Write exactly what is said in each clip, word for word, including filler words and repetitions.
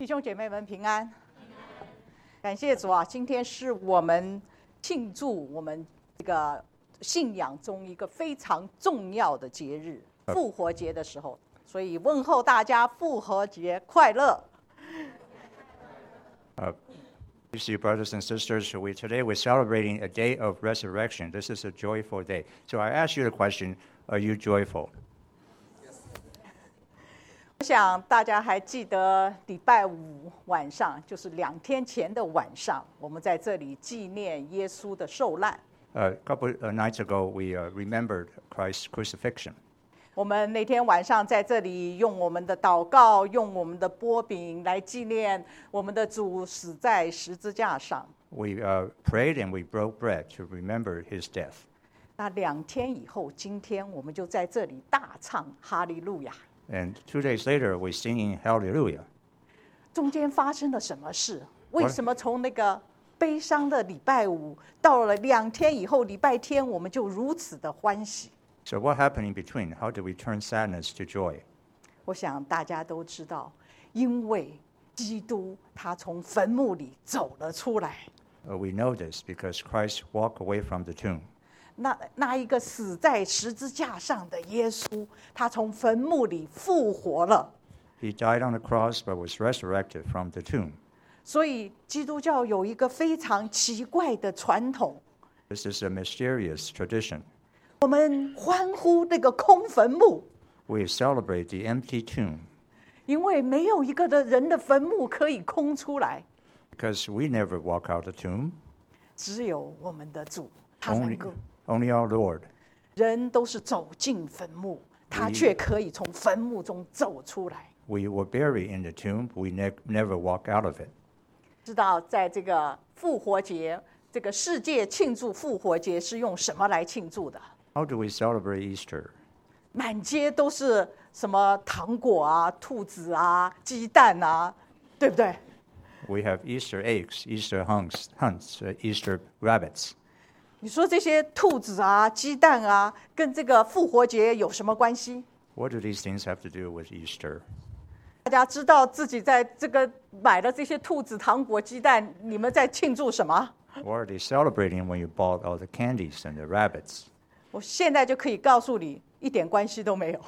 弟兄姐妹们平安，感谢主啊！今天是我们庆祝我们这个信仰中一个非常重要的节日——复活节的时候，所以问候大家复活节快乐。 Uh, you see, brothers and sisters, we, today we're celebrating a day of resurrection. This is a joyful day. So I ask you the question, are you joyful? 我想大家还记得礼拜五晚上，就是两天前的晚上，我们在这里纪念耶稣的受难。 A couple of nights ago, we uh, remembered Christ's crucifixion. 我们那天晚上在这里用我们的祷告，用我们的擘饼来纪念我们的主死在十字架上。 We uh, prayed and we broke bread to remember his death. 那两天以后，今天我们就在这里大唱哈利路亚。 And two days later, we're singing Hallelujah. 中间发生了什么事？为什么从那个悲伤的礼拜五到了两天以后礼拜天，我们就如此的欢喜？ So what happened in between? How did we turn sadness to joy? 我想大家都知道，因为基督他从坟墓里走了出来。 Uh, we know this because Christ walked away from the tomb. 那那一个死在十字架上的耶稣，他从坟墓里复活了。 He died on the cross but was resurrected from the tomb. 所以基督教有一个非常奇怪的传统， This is a mysterious tradition. 我们欢呼那个空坟墓， We celebrate the empty tomb 因为没有一个的人的坟墓可以空出来， because we never walk out the tomb. 只有我们的主，他能 Only, 够。 only our Lord. 人都是走进坟墓，他却可以从坟墓中走出来。 We were buried in the tomb. We ne- never walk out of it. 知道在这个复活节，这个世界庆祝复活节是用什么来庆祝的？ How do we celebrate Easter? 满街都是什么糖果啊、兔子啊、鸡蛋啊，对不对？ We have Easter eggs, Easter hunts, hunts, uh, Easter rabbits. 你说这些兔子啊、鸡蛋啊，跟这个复活节有什么关系？ What do these things have to do with Easter? 大家知道自己在这个买了这些兔子、糖果、鸡蛋，你们在庆祝什么？ What are they celebrating when you bought all the candies and the rabbits? 我现在就可以告诉你，一点关系都没有。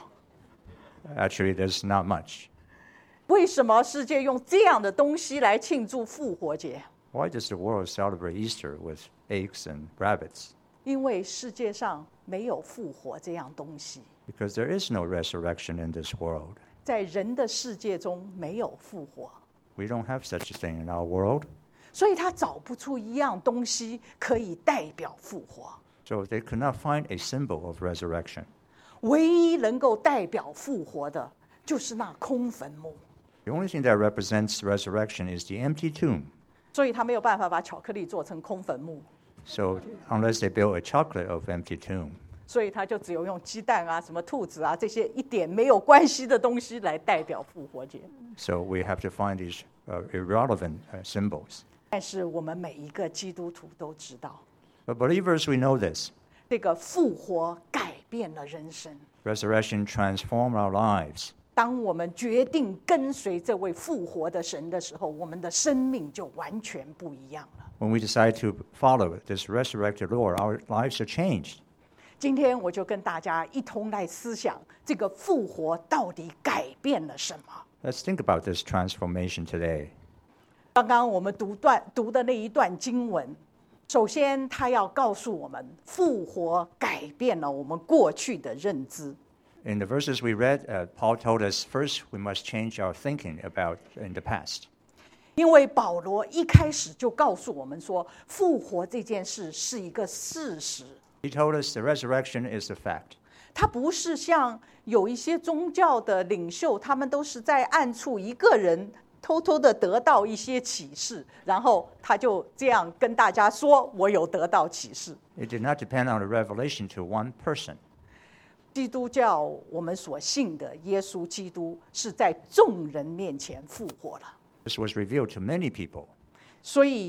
Actually, there's not much. 为什么世界用这样的东西来庆祝复活节？ Why does the world celebrate Easter with eggs and rabbits? 因为世界上没有复活这样东西， Because there is no resurrection in this world. 在人的世界中没有复活， We don't have such a thing in our world. 所以他找不出一样东西可以代表复活。 So they could not find a symbol of resurrection. 唯一能够代表复活的，就是那空坟墓。 The only thing that represents resurrection is the empty tomb. 所以他没有办法把巧克力做成空坟墓， So unless they build a chocolate of empty tomb, 所以他就只有用鸡蛋啊、什么兔子啊这些一点没有关系的东西来代表复活节。 so we have to find these uh, irrelevant uh, symbols. 但是我们每一个基督徒都知道， But believers, we know this. 这个复活改变了人生。 Resurrection transforms our lives. 当我们决定跟随这位复活的神的时候，我们的生命就完全不一样了。 When we decide to follow this resurrected Lord, our lives are changed. 今天我就跟大家一同来思想，这个复活到底改变了什么？ Let's think about this transformation today. 刚刚我们读段读的那一段经文，首先他要告诉我们，复活改变了我们过去的认知。 In the verses we read, uh, Paul told us first we must change our thinking about in the past. 因为保罗一开始就告诉我们说，复活这件事是一个事实， He told us the resurrection is a fact. 它不是像有一些宗教的领袖，他们都是在暗处一个人偷偷的得到一些启示，然后他就这样跟大家说：“我有得到启示。” It did not depend on a revelation to one person. 基督教我们所信的耶稣基督是在众人面前复活了， This was revealed to many people. 所以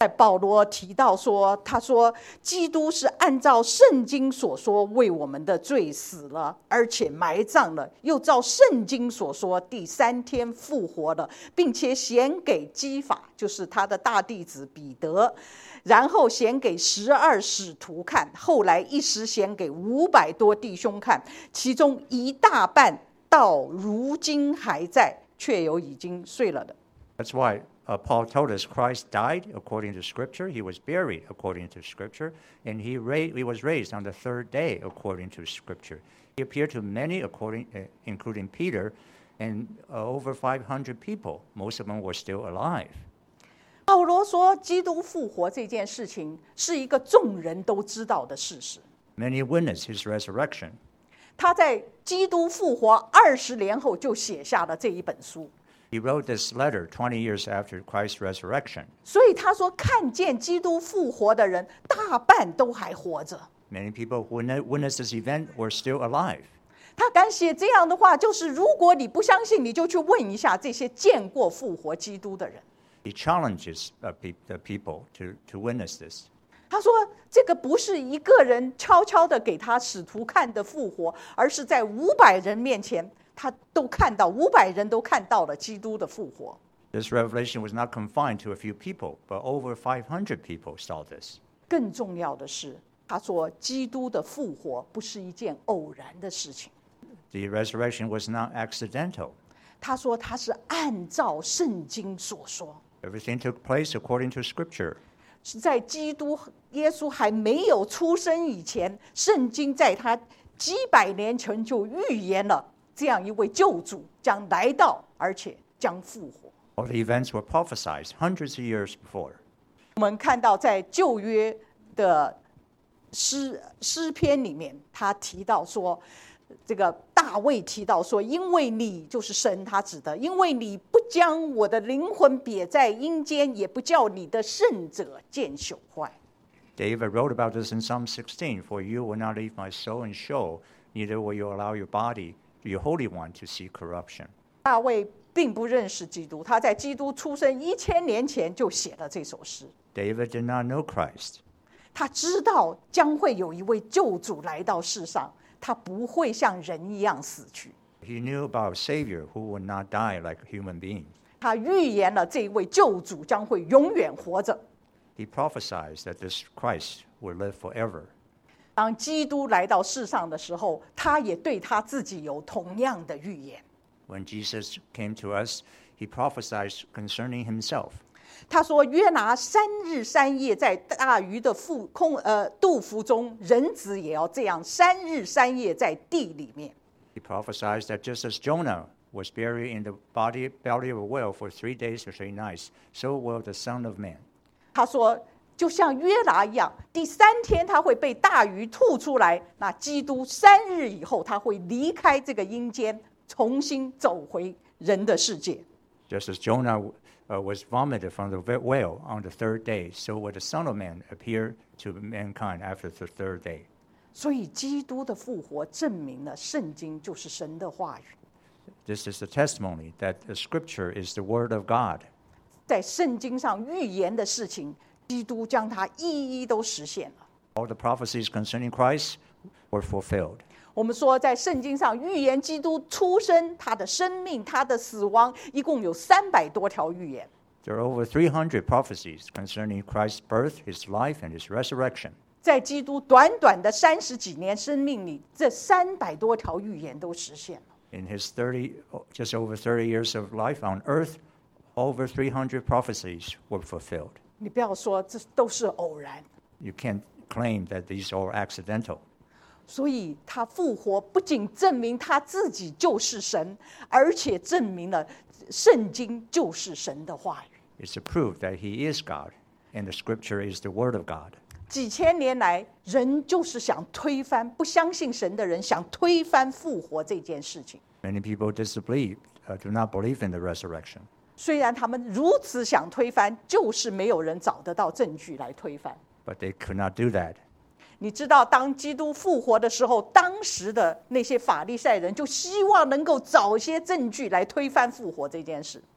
在保罗提到说，他说基督是按照圣经所说为我们的罪死了，而且埋葬了，又照圣经所说第三天复活了，并且显给基法，就是他的大弟子彼得，然后显给十二使徒看，后来一时显给五百多弟兄看，其中一大半到如今还在，却有已经睡了的。 That's why uh, Paul told us Christ died according to Scripture, he was buried according to Scripture, and he, ra- he was raised on the third day according to Scripture. He appeared to many, according, uh, including Peter, and uh, over five hundred people. Most of them were still alive. 保罗说，基督复活这件事情是一个众人都知道的事实。 Many witnessed his resurrection. 他在基督复活二十年后就写下了这一本书。 He wrote this letter twenty years after Christ's resurrection. 所以他说，看见基督复活的人，大半都还活着。 Many people who witnessed this event were still alive. 他敢写这样的话，就是如果你不相信，你就去问一下这些见过复活基督的人。 He challenges uh, pe- the people to, to witness this. 他说，这个不是一个人悄悄的给他使徒看的复活，而是在五百人面前，他都看到，五百人都看到了基督的复活。 This revelation was not confined to a few people, but over five hundred people saw this. 更重要的是，他说，基督的复活不是一件偶然的事情。 The resurrection was not accidental. 他说，他是按照圣经所说， Everything took place according to Scripture. 是在基督耶稣还没有出生以前，圣经在他几百年前就预言了这样一位救主将来到，而且将复活。 All the events were prophesied hundreds of years before. 我们看到在旧约的诗诗篇里面，他提到说，这个大卫提到说，因为你就是神，他指的，因为你不将我的灵魂瘪在阴间，也不叫你的圣者见朽坏。 David wrote about this in Psalm sixteen. For you will not leave my soul in Sheol, neither will you allow your body, your Holy One, to see corruption. 大卫并不认识基督，他在基督出生一千年前就写了这首诗。 David did not know Christ. 他知道将会有一位救主来到世上，他不会像人一样死去。 He knew about a Savior who would not die like a human being. 他预言了这位救主将会永远活着。 He prophesied that this Christ would live forever. 当基督来到世上的时候，他也对他自己有同样的预言。 When Jesus came to us, he prophesied concerning himself. 他说：“约拿三日三夜在大鱼的腹空呃肚腹中，人子也要这样三日三夜在地里面。” He prophesied that just as Jonah was buried in the body, belly of a whale for three days or three nights, so will the Son of Man. 他说，就像约拿一样，第三天他会被大鱼吐出来。那基督三日以后，他会离开这个阴间，重新走回人的世界。 Just as Jonah uh, was vomited from the whale on the third day, so will the Son of Man appear to mankind after the third day. 所以，基督的复活证明了圣经就是神的话语。 This is the testimony that the Scripture is the Word of God. 在圣经上预言的事情，基督将它一一都实现了。 All the prophecies concerning Christ were fulfilled. 我们说，在圣经上预言基督出生、他的生命、他的死亡，一共有三百多条预言。 There are over three hundred prophecies concerning Christ's birth, his life, and his resurrection. 在基督短短的三十几年生命里，这三百多条预言都实现了。 In his thirty, just over thirty years of life on earth, over three hundred prophecies were fulfilled. 你不要说这都是偶然， You can't claim that these are accidental. 所以他复活不仅证明他自己就是神，而且证明了圣经就是神的话语。 It's a proof that he is God, and the Scripture is the Word of God. 几千年来，人就是想推翻，不相信神的人想推翻复活这件事情。 Many people disbelieve, uh, do not believe in the resurrection. 虽然他们如此想推翻，就是没有人找得到证据来推翻。 But they could not do that. 你知道，当基督复活的时候，当时的那些法利赛人就希望能够找一些证据来推翻复活这件事。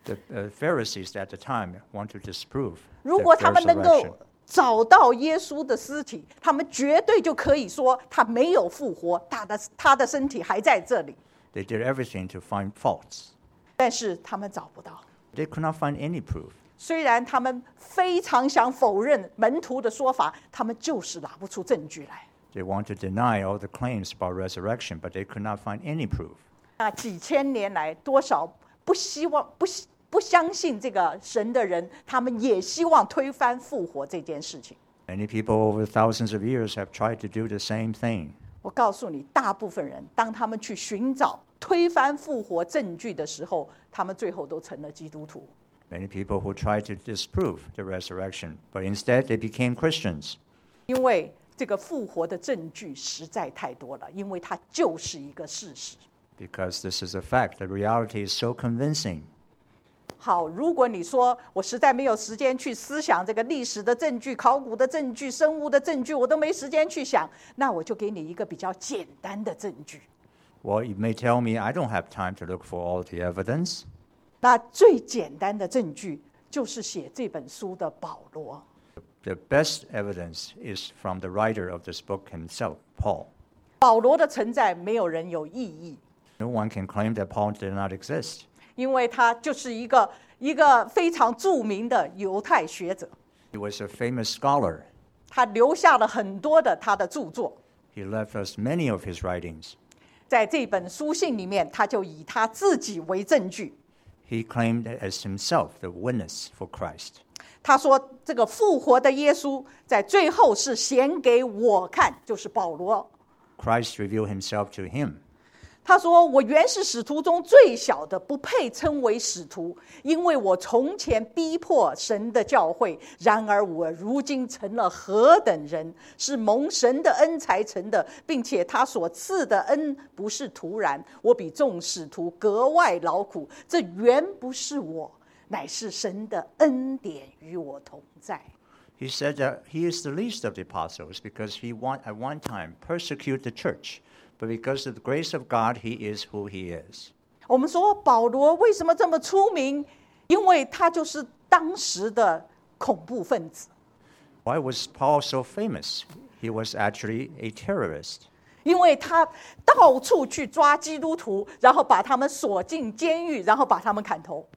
The uh, Pharisees at the time want to disprove 如 the 果他们能 resurrection. 够找到耶稣的尸体，他们绝对就可以说他没有复活，他的他的身体还在这里。 They did everything to find faults. 但是他们找不到。 They could not find any proof. 虽然他们非常想否认门徒的说法，他们就是拿不出证据来。 They want to deny all the claims about resurrection, but they could not find any proof. 那几千年来，多少不希望、不不相信这个神的人，他们也希望推翻复活这件事情。 Many people over thousands of years have tried to do the same thing. 我告诉你，大部分人当他们去寻找推翻复活证据的时候，他们最后都成了基督徒。 Many people who tried to disprove the resurrection, but instead they became Christians. 因为这个复活的证据实在太多了，因为它就是一个事实。 Because this is a fact. The reality is so convincing. 好，如果你说我实在没有时间去思想这个历史的证据、考古的证据、生物的证据，我都没时间去想，那我就给你一个比较简单的证据。 Well, you may tell me I don't have time to look for all the evidence. 那最简单的证据就是写这本书的保罗。 The best evidence is from the writer of this book himself, Paul. 保罗的存在没有人有异议， No one can claim that Paul did not exist. 因为他就是一个一个非常著名的犹太学者， He was a famous scholar. 他留下了很多的他的著作。 He left us many of his writings. 在这本书信里面，他就以他自己为证据。 He claimed as himself the witness for Christ. 他说：“这个复活的耶稣在最后是显给我看，就是保罗。 Christ revealed himself to him. 他说：‘我原是使徒中最小的，不配称为使徒，因为我从前逼迫神的教会。然而我如今成了何等人，是蒙神的恩才成的，并且他所赐的恩不是突然。我比众使徒格外劳苦，这原不是我，乃是神的恩典与我同在。’ He said that he is the least of the apostles because he one, at one time persecuted the church. But because of the grace of God, he is who he is. 我们说保罗为什么这么出名？因为他就是当时的恐怖分子。 Why was Paul so famous? He was actually a terrorist. 因为他到处去抓基督徒，然后把他们锁进监狱，然后把他们砍头。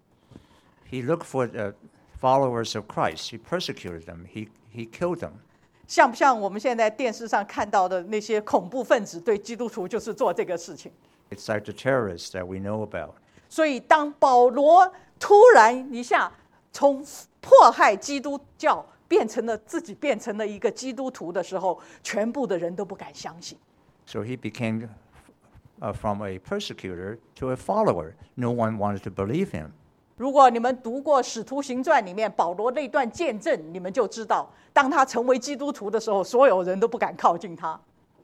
He looked for the followers of Christ. He persecuted them. He, he killed them. 像不像我们现在电视上看到的那些恐怖分子对基督徒就是做这个事情？ It's like the terrorists that we know about. 所以当保罗突然一下从迫害基督教变成了自己变成了一个基督徒的时候，全部的人都不敢相信。 So he became uh, from a persecutor to a follower. No one wanted to believe him. 如果你们读过《使徒行传》里面保罗那段见证，你们就知道，当他成为基督徒的时候，所有人都不敢靠近他。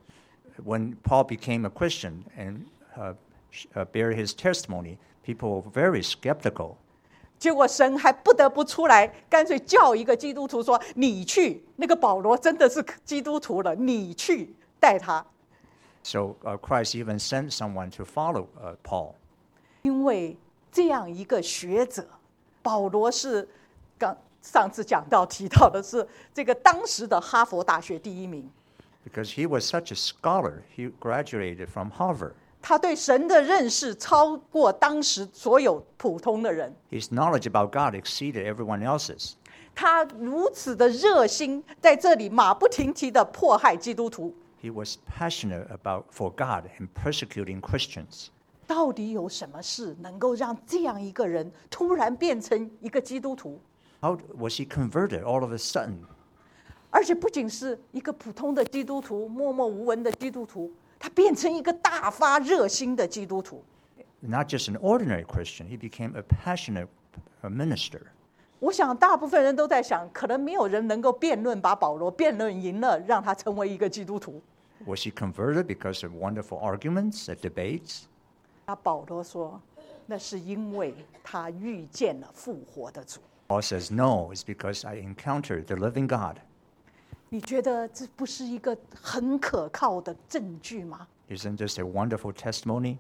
When Paul became a Christian and uh, uh, bear his testimony, people were very skeptical. 结果神还不得不出来，干脆叫一个基督徒说：“你去，那个保罗真的是基督徒了，你去带他。” So uh, Christ even sent someone to follow uh, Paul. 因为这样一个学者，保罗是刚上次讲到提到的是这个当时的哈佛大学第一名。 Because he was such a scholar, he graduated from Harvard. 他对神的认识超过当时所有普通的人。 His knowledge about God exceeded everyone else's. 他如此的热心，在这里马不停蹄的迫害基督徒。 He was passionate about for God and persecuting Christians. 到底有什么事能够让这样一个人突然变成一个基督徒？ How was he converted all of a sudden? 而且不仅是一个普通的基督徒，默默无闻的基督徒，他变成一个大发热心的基督徒。 Not just an ordinary Christian, he became a passionate uh, minister. 我想大部分人都在想，可能没有人能够辩论把保罗辩论赢了，让他成为一个基督徒。 Was he converted because of wonderful arguments and debates? 那保罗说，那是因为他遇见了复活的主。 Paul says, no, it's because I encountered the living God. 你觉得这不是一个很可靠的证据吗？ Isn't this a wonderful testimony?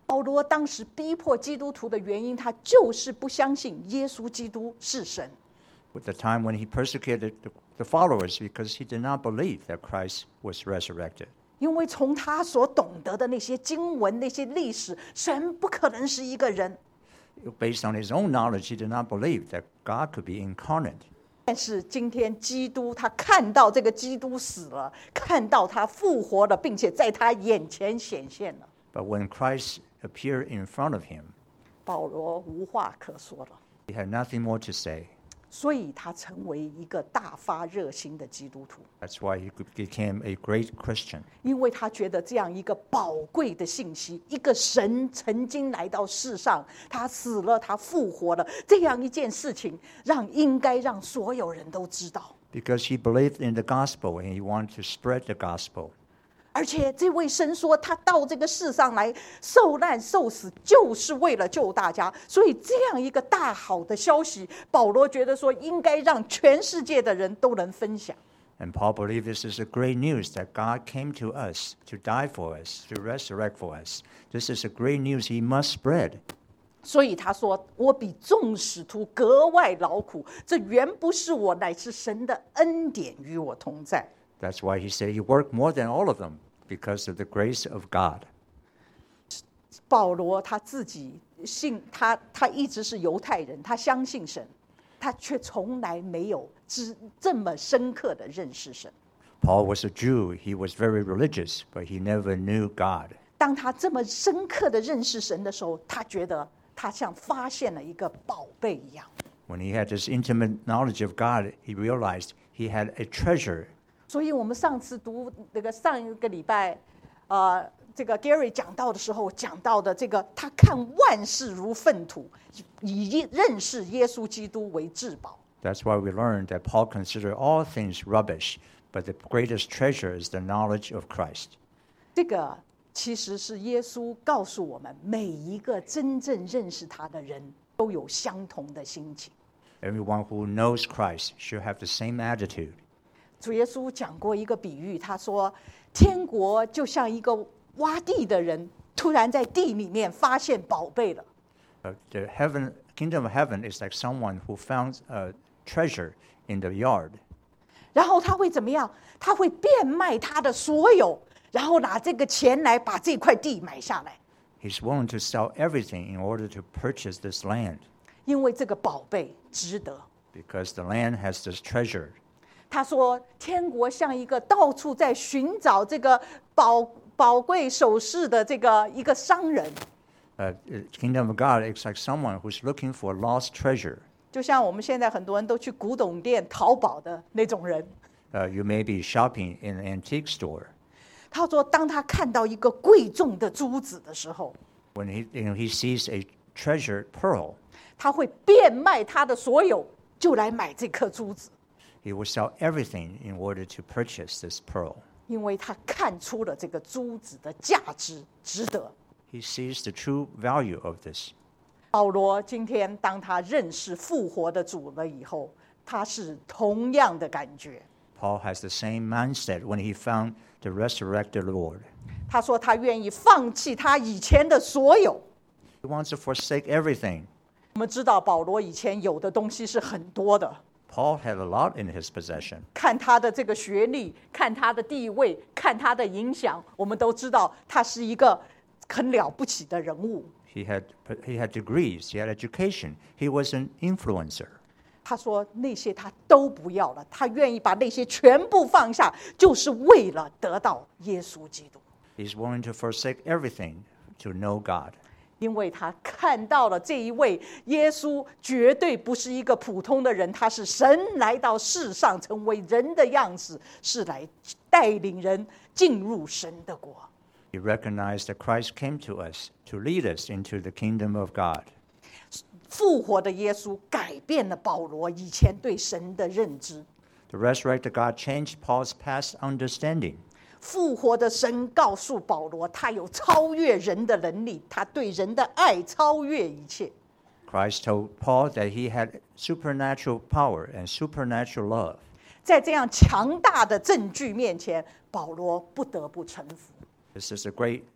保罗当时逼迫基督徒的原因，他就是不相信耶稣基督是神。 At the time when he persecuted the, the followers because he did not believe that Christ was resurrected. 因为从他所懂得的那些经文、那些历史，神不可能是一个人。 Based on his own knowledge, he did not believe that God could be incarnate. 但是今天基督，他看到这个基督死了，看到他复活了，并且在他眼前显现了。 But when Christ appeared in front of him, 保罗无话可说了， he had nothing more to say. 所以他成为一个大发热心的基督徒。 That's why he became a great Christian. 因为他觉得这样一个宝贵的信息，一个神曾经来到世上，他死了，他复活了，这样一件事情，让应该让所有人都知道。 Because he believed in the gospel and he wanted to spread the gospel. 而且这位神说，他到这个世上来受难受死，就是为了救大家。所以这样一个大好的消息，保罗觉得说，应该让全世界的人都能分享。 And Paul believed this is a great news that God came to us to die for us, to resurrect for us. This is a great news he must spread. 所以他说，我比众使徒格外劳苦，这原不是我，乃是神的恩典与我同在。 That's why he said he worked more than all of them because of the grace of God. 保罗他自己信他，他一直是犹太人，他相信神，他却从来没有知这么深刻的认识神。 Paul was a Jew. He was very religious, but he never knew God. 当他这么深刻的认识神的时候，他觉得他像发现了一个宝贝一样。 When he had this intimate knowledge of God, he realized he had a treasure. 所以我们上次读那个上一个礼拜，呃，这个 Gary 讲到的时候，讲到的这个，他看万事如粪土，以认识耶稣基督为至宝。 That's why we learned that Paul considered all things rubbish, but the greatest treasure is the knowledge of Christ. 这个其实是耶稣告诉我们，每一个真正认识他的人都有相同的心情。 Everyone who knows Christ should have the same attitude. 主耶稣讲过一个比喻，他说，天国就像一个挖地的人，突然在地里面发现宝贝了。 Uh, the heaven, kingdom of heaven is like someone who found a treasure in the yard. 然后他会怎么样？他会变卖他的所有，然后拿这个钱来把这块地买下来。 He's willing to sell everything in order to purchase this land 因为这个宝贝值得。 because the land has this treasure. 他说，天国像一个到处在寻找这个宝宝贵首饰的这个一个商人。 Uh, the kingdom of God is like someone who's looking for lost treasure. 就像我们现在很多人都去古董店淘宝的那种人。 Uh, you may be shopping in an antique store. 他说，当他看到一个贵重的珠子的时候， When he, you know, he sees a treasured pearl, 他会变卖他的所有，就来买这颗珠子， he will sell everything in order to purchase this pearl. 因为他看出了这个珠子的价值，值得。 He sees the true value of this. 保罗今天当他认识复活的主了以后，他是同样的感觉。 Paul has the same mindset when he found the resurrected Lord. 他说他愿意放弃他以前的所有。 He wants to forsake everything. 我们知道保罗以前有的东西是很多的， Paul had a lot in his possession. 看他的这个学历，看他的地位，看他的影响，我们都知道他是一个很了不起的人物。 He had, he had degrees, he had education, he was an influencer. 他说那些他都不要了，他愿意把那些全部放下，就是为了得到耶稣基督。 He's willing to forsake everything to know God. 因为他看到了这一位耶稣绝对不是一个普通的人，他是神来到世上成为人的样子，是来带领人进入神的国。 He recognized that Christ came to us to lead us into the kingdom of God. 复活的耶稣改变了保罗以前对神的认知。 The resurrected God changed Paul's past understanding. 复活的神告诉保罗，他有超越人的能力，他对人的爱超越一切。 Christ told Paul that he had supernatural power and supernatural love. 在这样强大的证据面前，保罗不得不臣服。 This is a great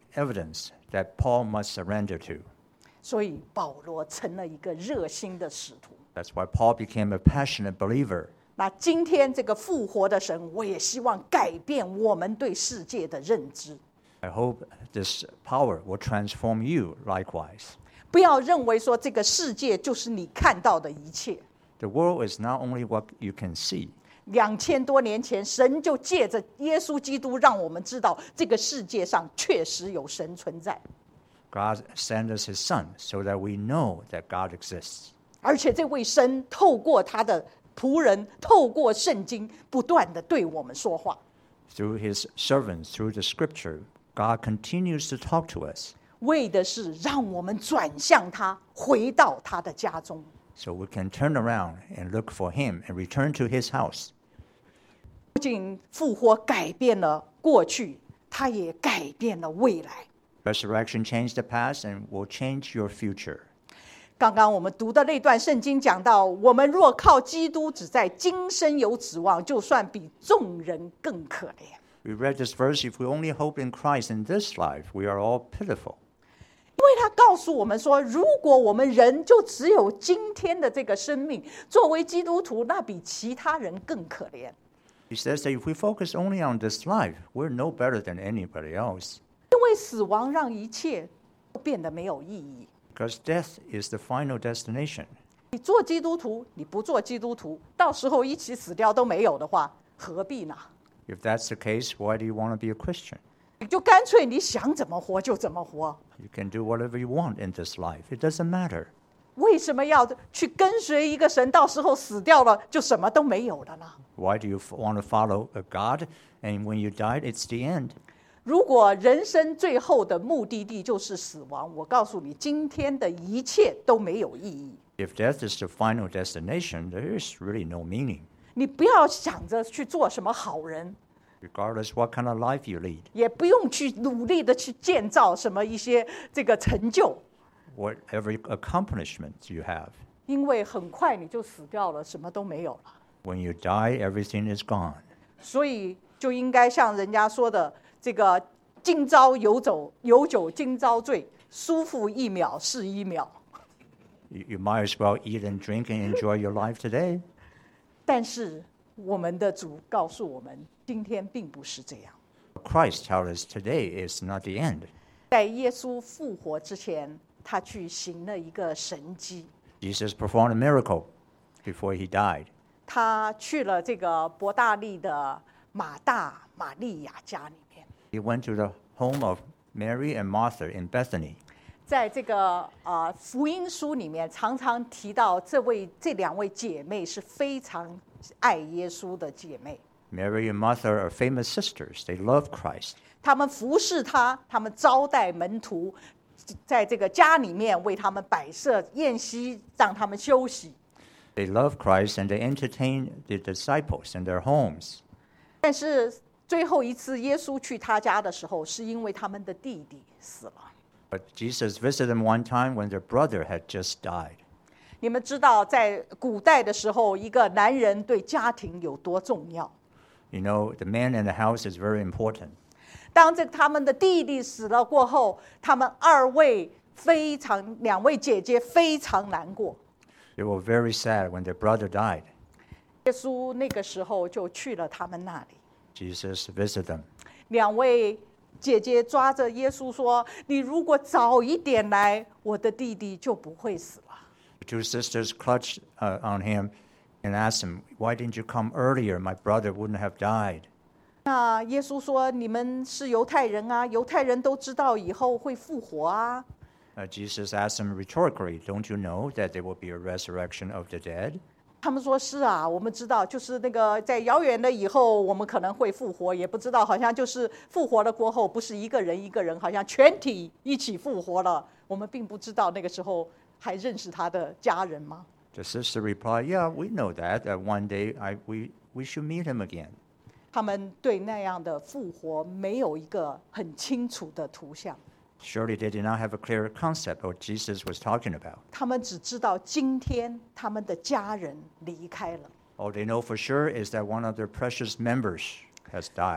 evidence that Paul must surrender to. 所以保罗成了一个热心的使徒。 That's why Paul became a passionate believer. 那今天这个复活的神，我也希望改变我们对世界的认知。 I hope this power will transform you likewise. 不要认为说这个世界就是你看到的一切。 The world is not only what you can see. 两千多年前，神就借着耶稣基督，让我们知道这个世界上确实有神存在。 God sent us His Son so that we know that God exists. 而且这位神透过他的仆人，透过圣经，不断的对我们说话。 Through His servants, through the Scripture, God continues to talk to us. 为的是让我们转向他，回到他的家中。 So we can turn around and look for Him and return to His house. 不仅复活改变了过去，他也改变了未来。 Resurrection changed the past and will change your future. 刚刚我们读的那段圣经讲到，我们若靠基督只在今生有指望，就算比众人更可怜。 We read this verse, if we only hope in Christ in this life, we are all pitiful. 因为他告诉我们说，如果我们人就只有今天的这个生命，作为基督徒，那比其他人更可怜。 He says that if we focus only on this life, we're no better than anybody else. 因为死亡让一切都变得没有意义。 Because death is the final destination. 你做基督徒，你不做基督徒，到时候一起死掉都没有的话，何必呢？ If that's the case, why do you want to be a Christian? 你就干脆你想怎么活就怎么活。 You can do whatever you want in this life. It doesn't matter. 为什么要去跟随一个神，到时候死掉了就什么都没有了呢？ Why do you want to follow a God? And when you die, it's the end. 如果人生最后的目的地就是死亡，我告诉你，今天的一切都没有意义。 If death is the final destination, there is really no meaning. 你不要想着去做什么好人， Regardless what kind of life you lead, 也不用去努力的去建造什么一些这个成就， whatever accomplishment you have, 因为很快你就死掉了，什么都没有了。 when you die, everything is gone. 所以就应该像人家说的，这个今朝有酒有酒今朝醉，舒服一秒是一秒。 You, you might as well eat and drink and enjoy your life today. 但是我们的主告诉我们，今天并不是这样。 Christ tells us today is not the end. 在耶稣复活之前，他去行了一个神迹。 Jesus performed a miracle before he died. 他去了这个伯大利的马大、玛利亚家里面， He went to the home of Mary and Martha in Bethany. 在这个呃福音书里面，常常提到这位这两位姐妹是非常爱耶稣的姐妹。 Mary and Martha are famous sisters. They love Christ. 他们服侍他，他们招待门徒，在这个家里面为他们摆设宴席，让他们休息。 They love Christ and they entertain the disciples in their homes. 但是最后一次耶稣去他家的时候，是因为他们的弟弟死了。 But Jesus visited them one time when their brother had just died. 你们知道，在古代的时候，一个男人对家庭有多重要？ You know, the man in the house is very important. 当这他们的弟弟死了过后，他们二位非常，两位姐姐非常难过。 They were very sad when their brother died. 耶稣那个时候就去了他们那里。 Jesus visited them. 两位姐姐抓着耶稣说：“你如果早一点来，我的弟弟就不会死了。” The two sisters clutched uh, on him and asked him, "Why didn't you come earlier? My brother wouldn't have died." 那耶稣说：“你们是犹太人啊，犹太人都知道以后会复活啊。” Uh, Jesus asked them rhetorically, "Don't you know that there will be a resurrection of the dead?" 他们说：“是啊，我们知道，就是那个在遥远的以后，我们可能会复活，也不知道，好像就是复活了过后，不是一个人一个人，好像全体一起复活了。我们并不知道那个时候还认识他的家人吗？” The sister replied, "Yeah, we know that. That one day I, we, we should meet him again." 他们对那样的复活没有一个很清楚的图像。 Surely they did not have a clear concept of what Jesus was talking about. 他们只知道今天他们的家人离开了。 All they know for sure is that one of their precious members has died.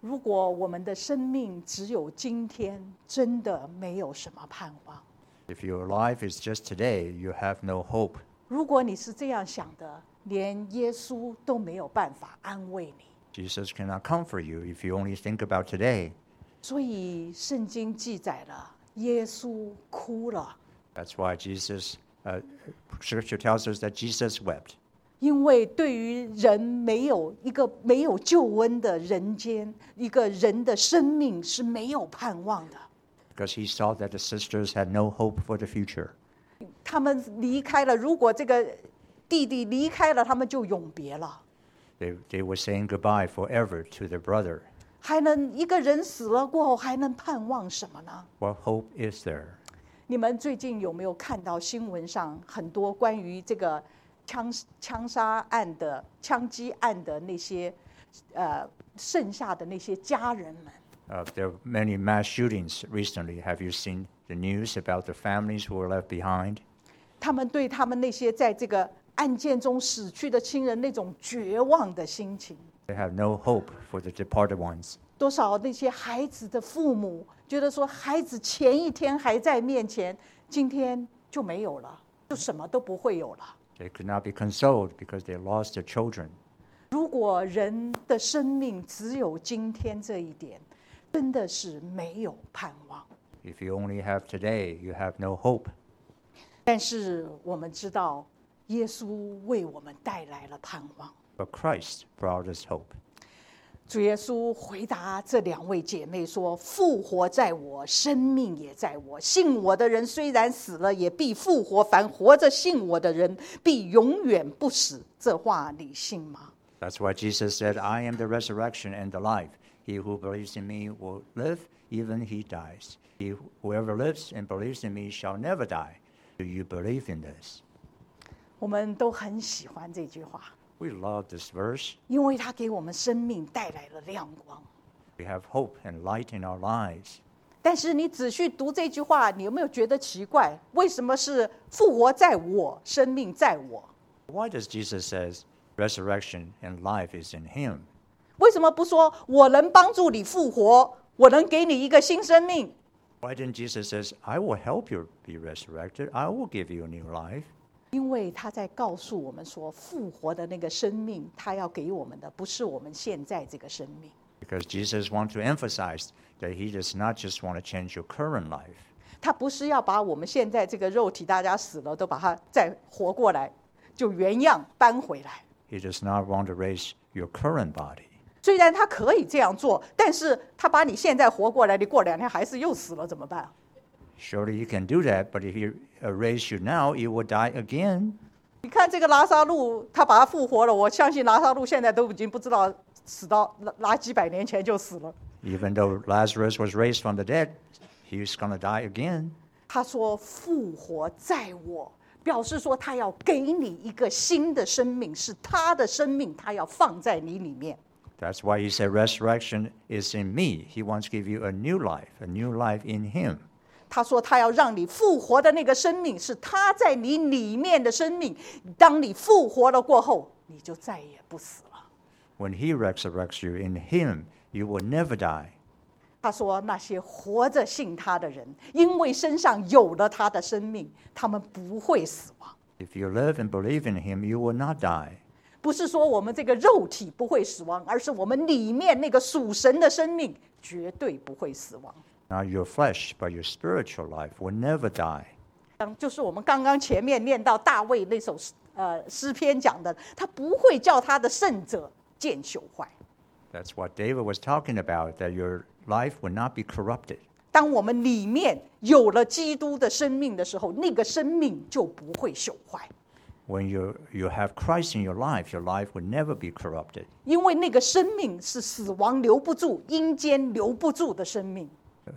如果我们的生命只有今天，真的没有什么盼望。 If your life is just today, you have no hope. 如果你是这样想的，连耶稣都没有办法安慰你。 Jesus cannot comfort you if you only think about today. 所以圣经记载了，耶稣哭了。 That's why Jesus, uh, Scripture tells us that Jesus wept. 因为对于人没有一个没有救恩的人间，一个人的生命是没有盼望的。 Because he saw that the sisters had no hope for the future. 他们离开了，如果这个弟弟离开了，他们就永别了。 They, they were saying goodbye forever to their brother. 还能一个人死了过后，还能盼望什么呢？ What hope is there? 你们最近有没有看到新闻上很多关于这个枪枪杀案的、枪击案的那些呃剩下的那些家人们？ Uh, there are many mass shootings recently. Have you seen the news about the families who were left behind? 他们对他们那些在这个案件中死去的亲人那种绝望的心情， They have no hope for the departed ones. 多少那些孩子的父母觉得说，孩子前一天还在面前，今天就没有了，就什么都不会有了。 They could not be consoled because they lost their children. 如果人的生命只有今天这一点，真的是没有盼望。 If you only have today, you have no hope. 但是我们知道，耶稣为我们带来了盼望。 But Christ brought us hope. 主耶稣回答这两位姐妹说：“复活在我，生命也在我。信我的人虽然死了，也必复活；凡活着信我的人，必永远不死。”这话你信吗？ That's why Jesus said, I am the resurrection and the life. He who believes in me will live, even he dies. He, whoever lives and believes in me shall never die. Do you believe in this? 我们都很喜欢这句话， We love this verse. 因为它给我们生命带来了亮光。 We have hope and light in our lives. 但是你仔细读这句话，你有没有觉得奇怪？为什么是复活在我，生命在我？ Why does Jesus say resurrection and life is in him? 为什么不说我能帮助你复活，我能给你一个新生命？ Why didn't Jesus say, I will help you be resurrected. I will give you a new life? 因为他在告诉我们说，复活的那个生命，他要给我们的不是我们现在这个生命。 Because Jesus wants to emphasize that he does not just want to change your current life. 他不是要把我们现在这个肉体，大家死了都把它再活过来，就原样搬回来。 He does not want to raise your current body. 虽然他可以这样做，但是他把你现在活过来，你过两天还是又死了，怎么办？ Surely he can do that, but if he uh, raise you now, you will die again. 你看这个拉撒路，他把他复活了，我相信拉撒路现在都已经不知道死到拉几百年前就死了。 Even though Lazarus was raised from the dead, he's going to die again. 他说复活在我，表示说他要给你一个新的生命，是他的生命，他要放在你里面。 That's why he said resurrection is in me. He wants to give you a new life, a new life in him. 他说他要让你复活的那个生命是他在你里面的生命，当你复活了过后，你就再也不死了。 When he resurrects you in him, you will never die. 他说那些活着信他的人，因为身上有了他的生命，他们不会死亡。 If you live and believe in him, you will not die. 不是说我们这个肉体不会死亡，而是我们里面那个属神的生命绝对不会死亡。 Not your flesh, but your spiritual life will never die. 就是我们刚刚前面念到大卫那首呃诗篇讲的，他不会叫他的圣者见朽坏。 That's what David was talking about, that your life will not be corrupted. 当我们里面有了基督的生命的时候，那个生命就不会朽坏。 When you, you have Christ in your life, your life will never be corrupted. 因为那个生命是死亡留不住、阴间留不住的生命。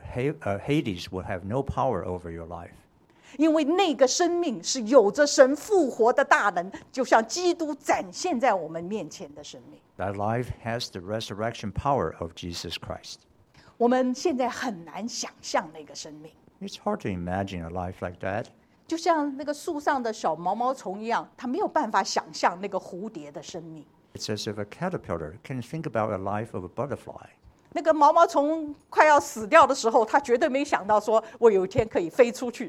Hades will have no power over your life. 因为那个生命是有着神复活的大能，就像基督展现在我们面前的生命。 That life has the resurrection power of Jesus Christ. 我们现在很难想象那个生命， It's hard to imagine a life like that. 就像那个树上的小毛毛虫一样，它没有办法想象那个蝴蝶的生命。 It's as if a caterpillar can think about a life of a butterfly. 那个毛毛虫快要死掉的时候，他绝对没想到说我有一天可以飞出去。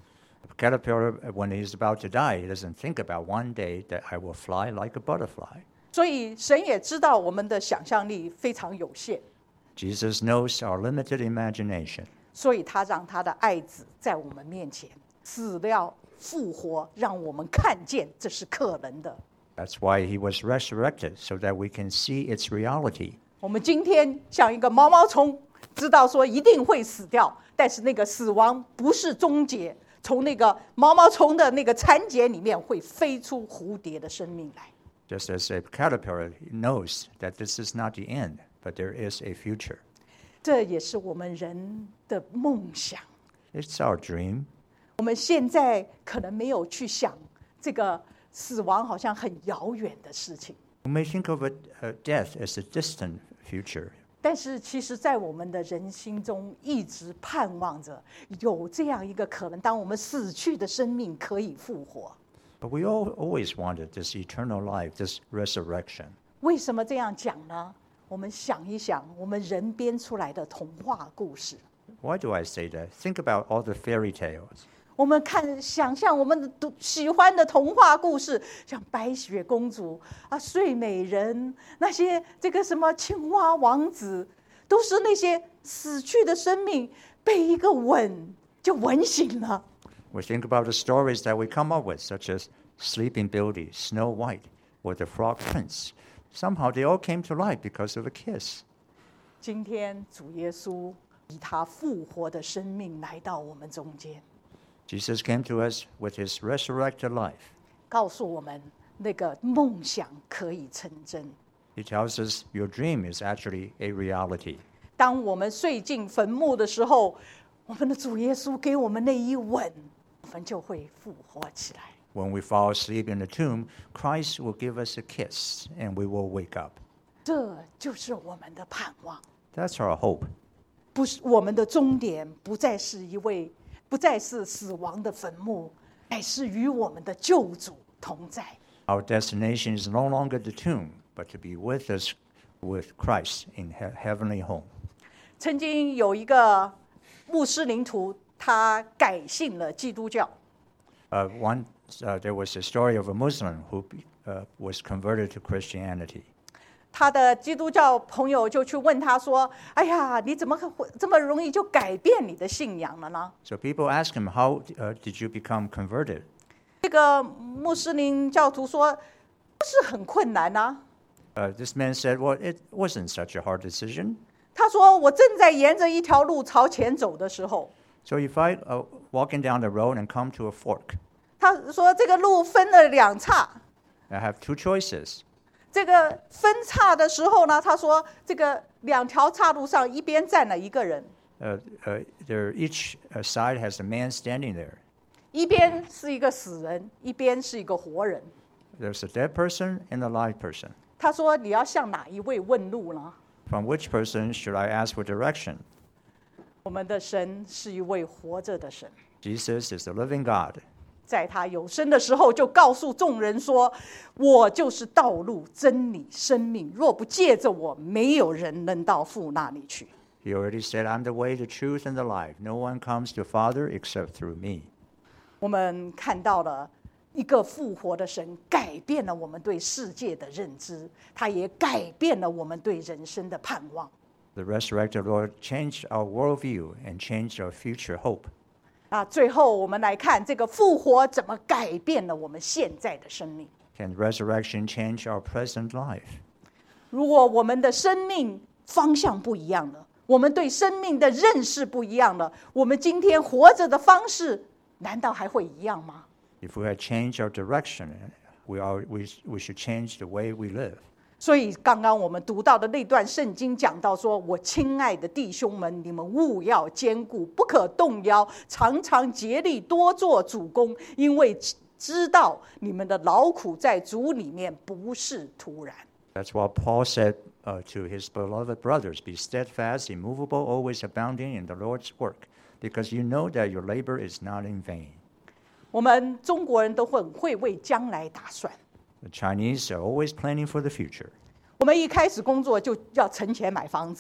A caterpillar, when he's about to die, he doesn't think about one day that I will fly like a butterfly. 所以神也知道我们的想象力非常有限， Jesus knows our limited imagination. 所以他让他的爱子在我们面前死了复活，让我们看见这是可能的。 That's why he was resurrected, so that we can see its reality. 我们今天像一个毛毛虫，知道说一定会死掉，但是那个死亡不是终结，从那个毛毛虫的那个残结里面会飞出蝴蝶的生命来。 Just as a caterpillar knows that this is not the end, but there is a future. 这也是我们人的梦想。 It's our dream. 我们现在可能没有去想这个死亡好像很遥远的事情， We may think of it, uh, death as a distant future. 但是其实在我们的人心中一直盼望着有这样一个可能，当我们死去的生命可以复活。 But we all always wanted this eternal life, this resurrection. 为什么这样讲呢？我们想一想，我们人编出来的童话故事， Why do I say that? Think about all the fairy tales. 我们看想象我们的喜欢的童话故事，像白雪公主啊、睡美人，那些这个什么青蛙王子，都是那些死去的生命被一个吻就吻醒了。 We think about the stories that we come up with, such as Sleeping Beauty, Snow White, or the Frog Prince. Somehow they all came to life because of a kiss. 今天主耶稣以他复活的生命来到我们中间， Jesus came to us with his resurrected life. 告诉我们那个梦想可以成真。 He tells us your dream is actually a reality. 当我们睡进坟墓的时候，我们的主耶稣给我们那一吻，我们就会复活起来。 When we fall asleep in the tomb, Christ will give us a kiss and we will wake up. 这就是我们的盼望， That's our hope. 不是我们的终点，不再是一位，不再是死亡的坟墓，乃是与我们的救主同在。 Our destination is no longer the tomb, but to be with us with Christ in he- heavenly home. 曾经有一个穆斯林徒，他改信了基督教。 Uh, once uh, there was a story of a Muslim who uh, was converted to Christianity. 他的基督教朋友就去问他说：“哎呀，你怎么会这么容易就改变你的信仰了呢？” So people asked him, how uh, did you become converted? 这个穆斯林教徒说：“不是很困难啊。 Uh, this man said, well, it wasn't such a hard decision. ” 他说：“我正在沿着一条路朝前走的时候， So if I uh, walking down the road and come to a fork, 他说这个路分了两岔。 I have two choices. 这个分岔的时候呢，他说这个两条岔路上一边站了一个人， Uh, uh, there, each uh, side has a man standing there. 一边是一个死人，一边是一个活人。 There's a dead person and a live person. 他说：“你要向哪一位问路呢？” From which person should I ask for direction? 我们的神是一位活着的神， Jesus is the living God. 在他有生的时候就告诉众人说：“我就是道路、真理、生命，若不借着我，没有人能到父那里去。” He already said, I'm the way, the truth, and the life. No one comes to Father except through me. 我们看到了一个复活的神，改变了我们对世界的认知，他也改变了我们对人生的盼望。 The resurrected Lord changed our worldview and changed our future hope. 啊，最后我们来看这个复活怎么改变了我们现在的生命。 Can resurrection change our present life? 如果我们的生命方向不一样了，我们对生命的认识不一样了，我们今天活着的方式难道还会一样吗？ If we had changed our direction, we, are, we, we should change the way we live. 所以刚刚我们读到的那段圣经讲到说：“我亲爱的弟兄们，你们务要坚固，不可动摇，常常竭力多做主工，因为知道你们的劳苦在主里面不是突然。” That's what Paul said uh, to his beloved brothers. Be steadfast, immovable, always abounding in the Lord's work, because you know that your labor is not in vain. 我们中国人都很会为将来打算。 The Chinese are always planning for the future. 我们一开始工作就要存钱买房子，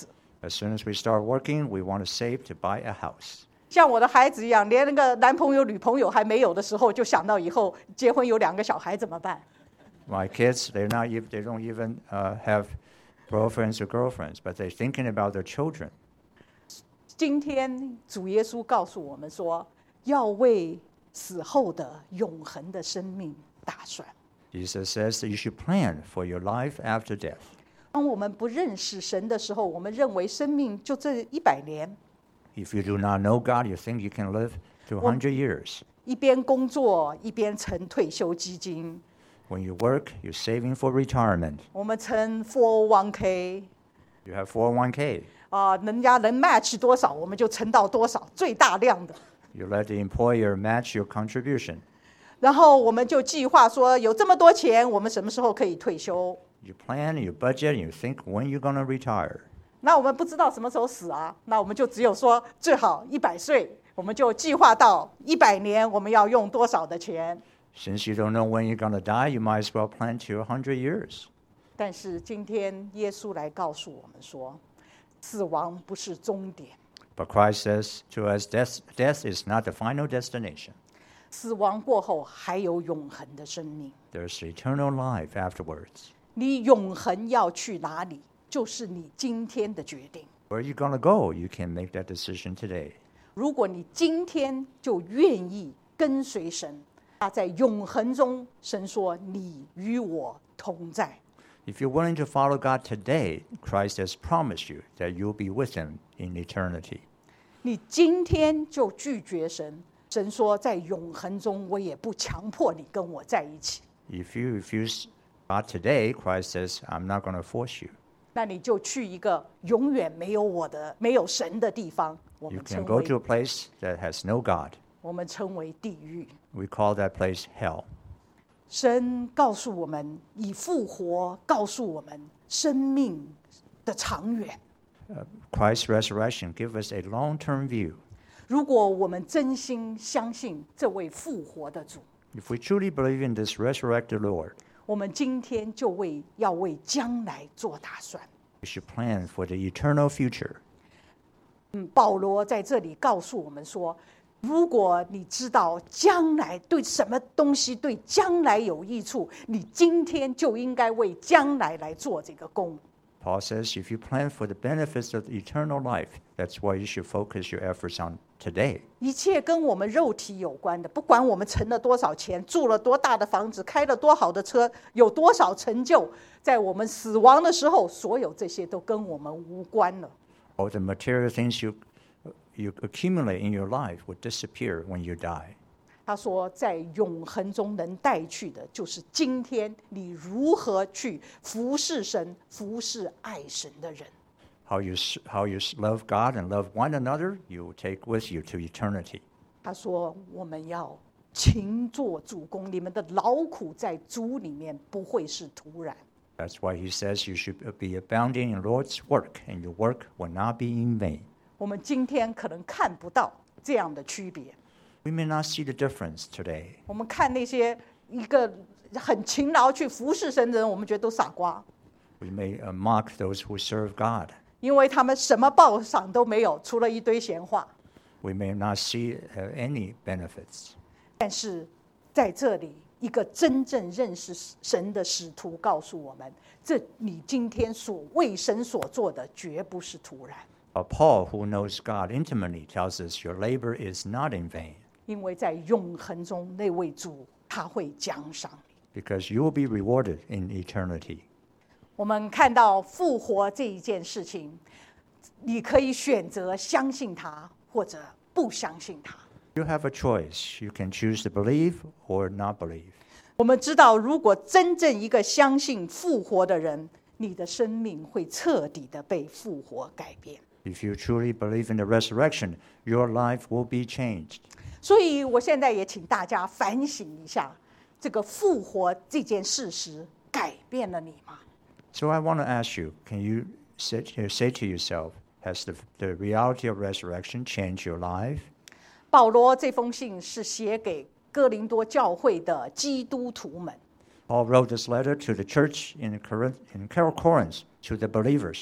As soon as we start working, we want to save to buy a house. 像我的孩子一样，连那个男朋友、女朋友还没有的时候，就想到以后结婚有两个小孩怎么办？ My kids, they're not, ev- they don't even uh, have girlfriends or girlfriends, but they're thinking about their children. 今天主耶稣告诉我们说，要为死后的永恒的生命打算。 Jesus says that you should plan for your life after death. 当我们不认识神的时候，我们认为生命就这一百年， If you do not know God, you think you can live to one hundred years. 一边工作一边存退休基金， When you work, you're saving for retirement. 我们存 四零一 k You have four oh one k. 啊，人家能 match 多少，我们就存到多少，最大量的。 You let the employer match your contribution. 然后我们就计划说，有这么多钱，我们什么时候可以退休？ You plan, you budget, and you think when you're going to retire. 那我们不知道什么时候死啊，那我们就只有说最好一百岁，我们就计划到一百年，我们要用多少的钱。 Since you don't know when you're going to die, you might as well plan to one hundred years. 但是今天耶稣来告诉我们说，死亡不是终点， But Christ says to us, death, death is not the final destination. 死亡过后还有永恒的生命。 There's eternal life afterwards. 你永恒要去哪里，就是你今天的决定。 Where are you going to go? You can make that decision today. 如果你今天就愿意跟随神，那在永恒中，神说你与我同在。 If you're willing to follow God today, Christ has promised you that you'll be with him in eternity. 你今天就拒绝神，神说在永恒中，我也不强迫你跟我在一起。 If you refuse God today, Christ says, I'm not going to force you. 那你就去一个永远没有我的、没有神的地方，我 You 们 can 称 go 为 to a place that has no God. 我们称为地狱。 We call that place hell. 神告诉我们，以复活告诉我们生命的长远。 Christ's resurrection gives us a long-term view. 如果我们真心相信这位复活的主， If we truly believe in this resurrected Lord, 我们今天就为要为将来做打算。 we should plan for the eternal future. 嗯，保罗在这里告诉我们说，如果你知道将来对什么东西对将来有益处，你今天就应该为将来来做这个工。 Paul says, if you plan for the benefits of eternal life, that's why you should focus your efforts on today. 一切跟我们肉体有关的，不管我们存了多少钱，住了多大的房子，开了多好的车，有多少成就，在我们死亡的时候，所有这些都跟我们无关了。 All the material things you, you accumulate in your life will disappear when you die. 他说，在永恒中能带去的，就是今天你如何去服侍神、服侍爱神的人。 How you, how you love God and love one another, you will take with you to eternity. 他说，我们要勤做主工，你们的劳苦在主里面不会是徒然。 That's why he says you should be abounding in Lord's work, and your work will not be in vain. 我们今天可能看不到这样的区别。 We may not see the difference today. 我们看那些一个很勤劳去服侍神的人，我们觉得都傻瓜， We may uh, mock those who serve God. 因为他们什么报赏都没有，除了一堆闲话。 We may not see uh, any benefits. 但是在这里，一个真正认识神的使徒告诉我们：这你今天所为神所做的，绝不是徒然。 But Paul, who knows God intimately, tells us your labor is not in vain, 因为在永恒中，那位主他会奖赏你。 because you will be rewarded in eternity. 我们看到复活这一件事情，你可以选择相信他，或者不相信他。 You have a choice. You can choose to believe or not believe. 我们知道，如果真正一个相信复活的人，你的生命会彻底的被复活改变。 If you truly believe in the resurrection, your life will be changed. 所以我现在也请大家反省一下，这个复活这件事实改变了你吗？ So I want to ask you, can you say, say to yourself, has the, the reality of resurrection changed your life? 保罗这封信是写给哥林多教会的基督徒们。 Paul wrote this letter to the church in Corinth, in Corinth, to the believers.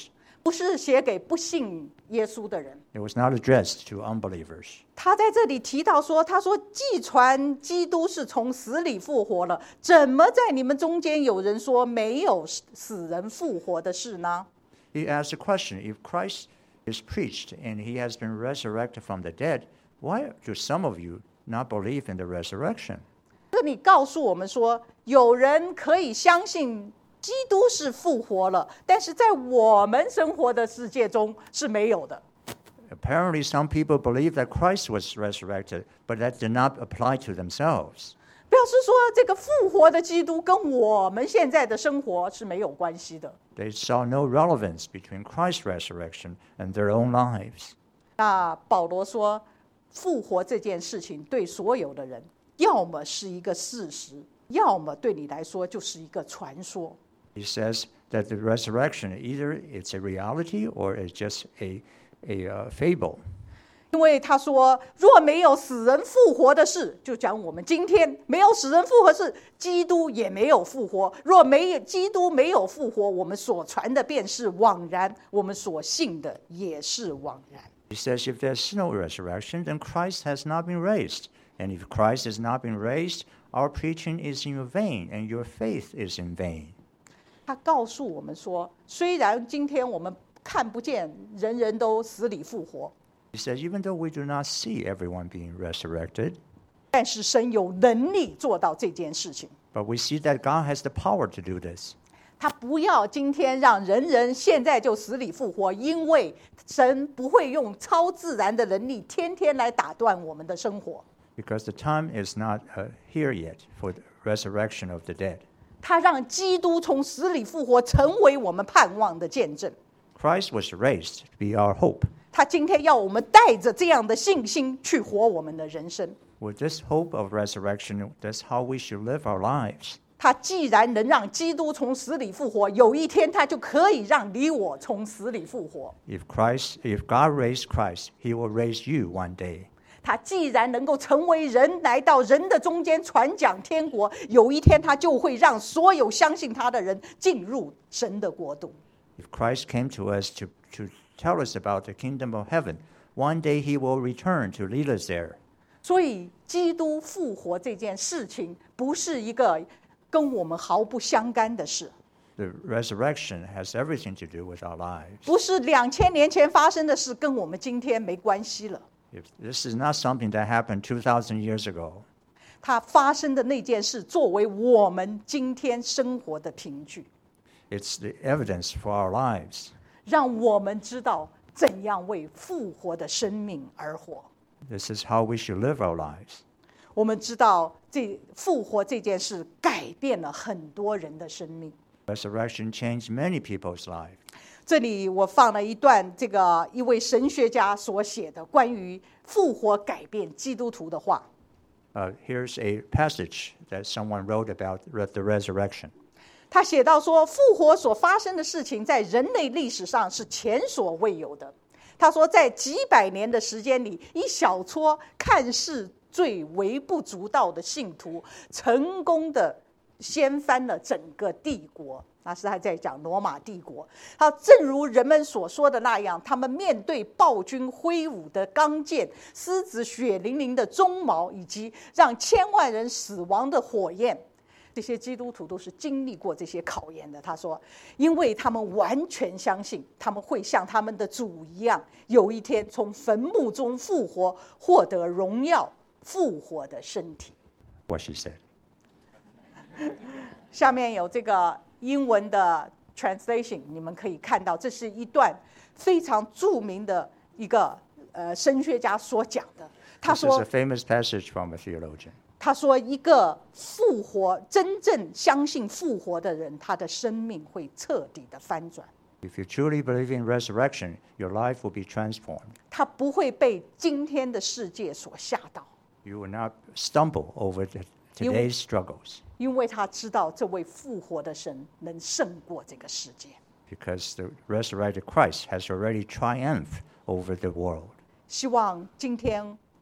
不是写给不信耶稣的人。 It was not addressed to unbelievers. 他在这里提到说，他说既传基督是从死里复活了，怎么在你们中间有人说没有死人复活的事呢？ He asked the question, if Christ is preached and he has been resurrected from the dead, why do some of you not believe in the resurrection? 这里告诉我们说，有人可以相信基督是复活了，但是在我们生活的世界中是没有的。 Apparently, some people believe that Christ was resurrected, but that did not apply to themselves. 表示说，这个复活的基督跟我们现在的生活是没有关系的。 They saw no relevance between Christ's resurrection and their own lives. 那保罗说，复活这件事情对所有的人，要么是一个事实，要么对你来说就是一个传说。 He says that the resurrection, either it's a reality or it's just a, a uh, fable. 因为他说，若没有死人复活的事，就讲我们今天没有死人复活事，基督也没有复活。若没有基督没有复活，我们所传的便是枉然，我们所信的也是枉然。 He says if there's no resurrection, then Christ has not been raised. And if Christ has not been raised, our preaching is in vain, and your faith is in vain. 他告诉我们说，虽然今天我们看不见人人都死里复活， He says even though we do not see everyone being resurrected, 但是神有能力做到这件事情。 but we see that God has the power to do this. 他不要今天让人人现在就死里复活，因为神不会用超自然的能力天天来打断我们的生活。 Because the time is not uh, here yet for the resurrection of the dead. 他让基督从死里复活，成为我们盼望的见证。 Christ was raised to be our hope. 他今天要我们带着这样的信心去活我们的人生。 With this hope of resurrection, that's how we should live our lives. 他既然能让基督从死里复活，有一天他就可以让你我从死里复活。 If Christ, if God raised Christ, He will raise you one day. 他既然能够成为人，来到人的中间传讲天国，有一天他就会让所有相信他的人进入神的国度。 If Christ came to us to, to tell us about the kingdom of heaven, one day He will return to lead us there. 所以，基督复活这件事情，不是一个跟我们毫不相干的事， The resurrection has everything to do with our lives. 不是两千年前发生的事，跟我们今天没关系了。 If this is not something that happened two thousand years ago. 它发生的那件事，作为我们今天生活的凭据， It's the evidence for our lives. 让我们知道怎样为复活的生命而活。 This is how we should live our lives. 我们知道，这复活这件事改变了很多人的生命。 Resurrection changed many people's lives. 这里我放了一段这个一位神学家所写的关于复活改变基督徒的话。 Uh, here's a passage that someone wrote about re- the resurrection. 他写到说，复活所发生的事情在人类历史上是前所未有的。他说，在几百年的时间里，一小撮看似最微不足道的信徒，成功的掀翻了整个帝国。那是他在讲罗马帝国。他正如人们所说的那样，他们面对暴君挥舞的钢剑、狮子血淋淋的鬃毛，以及让千万人死亡的火焰，这些基督徒都是经历过这些考验的。他说，因为他们完全相信他们会像他们的主一样，有一天从坟墓中复活，获得荣耀复活的身体。 What she said. 下面有这个英文的 translation， 你们可以看到，这是一段非常著名的一个呃神学家所讲的。他 This is 说 a famous passage from a theologian. 他说，一个复活、真正相信复活的人，他的生命会彻底的翻转。 If you truly believe in resurrection, your life will be transformed. 他不会被今天的世界所吓到， You will not stumble over the, today's struggles 因为他知道这位复活的神能胜过这个世界。 because the resurrected Christ has already triumphed over the world. 希望今天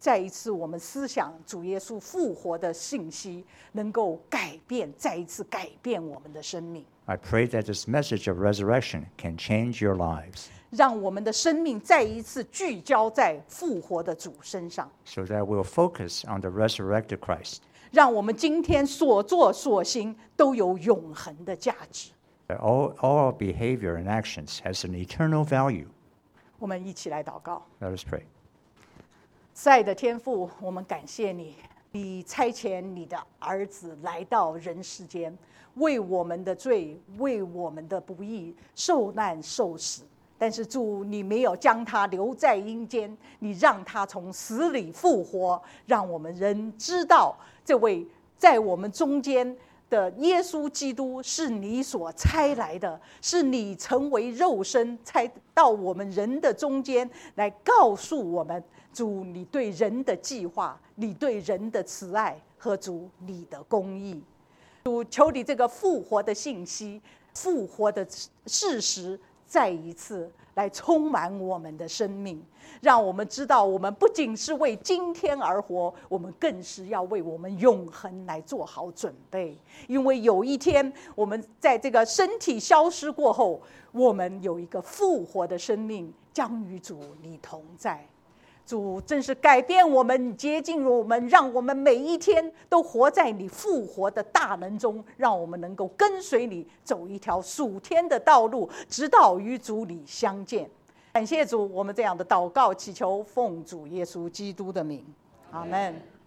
再一次我们思想主耶稣复活的信息，能够改变，再一次改变我们的生命。 I pray that this message of resurrection can change your lives, 让我们的生命再一次聚焦在复活的主身上， so that we'll focus on the resurrected Christ, 让我们今天所做所行都有永恒的价值。 that all, all our behavior and actions has an eternal value. 我们一起来祷告。 Let us pray. 慈爱的天父，我们感谢你，你差遣你的儿子来到人世间，为我们的罪，为我们的不义受难受死。但是主，你没有将他留在阴间，你让他从死里复活，让我们人知道这位在我们中间的耶稣基督是你所差来的，是你成为肉身差到我们人的中间来告诉我们，主你对人的计划，你对人的慈爱和主你的公义。主，求你这个复活的信息，复活的事实再一次来充满我们的生命，让我们知道我们不仅是为今天而活，我们更是要为我们永恒来做好准备。因为有一天我们在这个身体消失过后，我们有一个复活的生命将与主你同在。主真是改变我们，接近我们，让我们每一天都活在你复活的大能中，让我们能够跟随你走一条属天的道路，直到与主你相见。感谢主，我们这样的祷告祈求奉主耶稣基督的名，阿们。